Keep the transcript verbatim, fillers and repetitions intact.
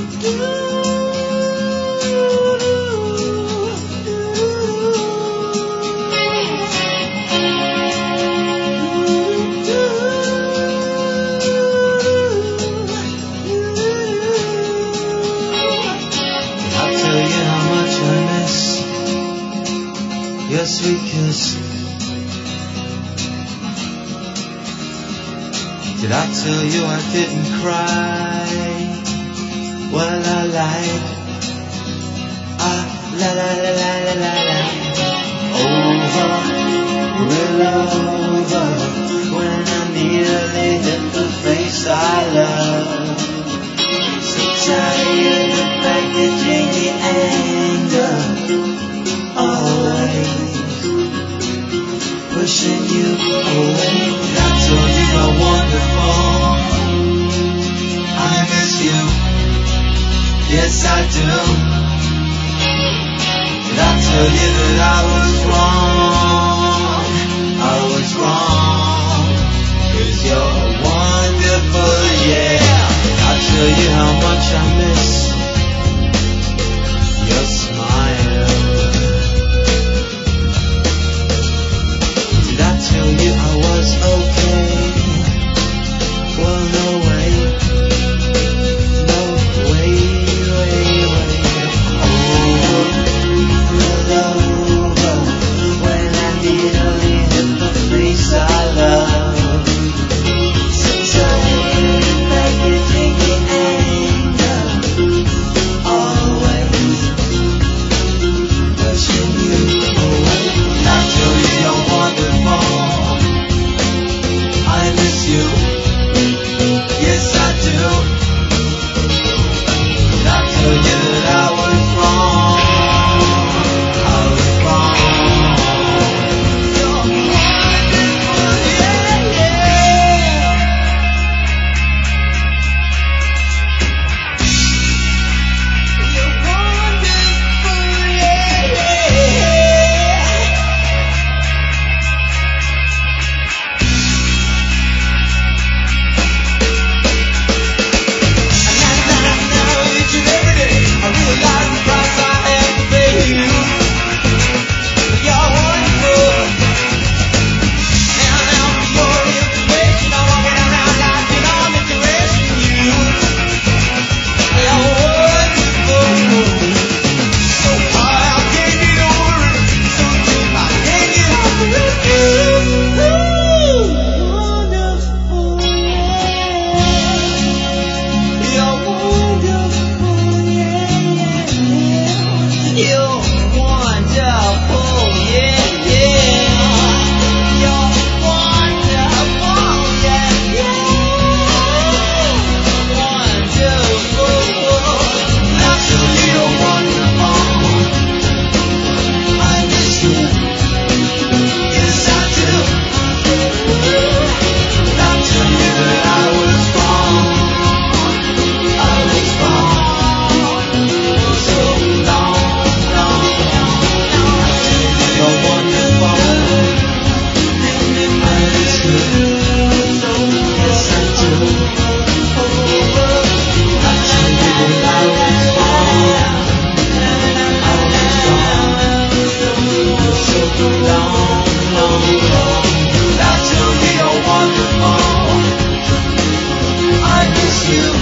Did I tell you I didn't cry? Well, I lied. Ah, la la la la la la la. Over, well over. When I nearly hit the face I love. So tired of packaging the anger. Always pushing you away. I told you how wonderful I miss you. Yes, I do. Did I tell you that I was wrong? I was wrong. 'Cause you're wonderful, yeah. I tell you how much I miss your smile. Did I tell you I was okay? Well, no way, no way, way, way. Over, well over. When I nearly hit the face I love. So tired of packaging the anger. Always pushing you away. I tell you you're wonderful. I miss you. Yes, I do. Did I tell you that I was wrong? I was wrong. You're wonderful, yeah, yeah. You're wonderful, yeah, yeah. You